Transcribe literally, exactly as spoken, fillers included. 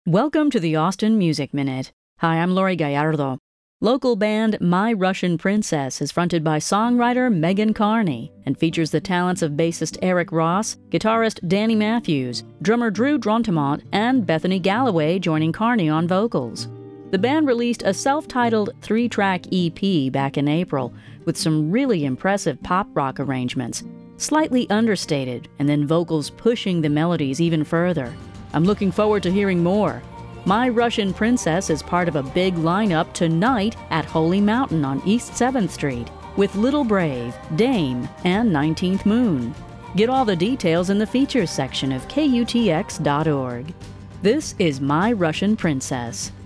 Welcome to the Austin Music Minute. Hi, I'm Lori Gallardo. Local band My Russian Princess is fronted by songwriter Megan Carney and features the talents of bassist Eric Ross, guitarist Danny Matthews, drummer Drew Drontemont, and Bethany Galloway joining Carney on vocals. The band released a self-titled three-track E P back in April with some really impressive pop rock arrangements, slightly understated, and then vocals pushing the melodies even further. I'm looking forward to hearing more. My Russian Princess is part of a big lineup tonight at Holy Mountain on East seventh Street with Little Brave, Dame, and nineteenth Moon. Get all the details in the features section of K U T X dot org. This is My Russian Princess.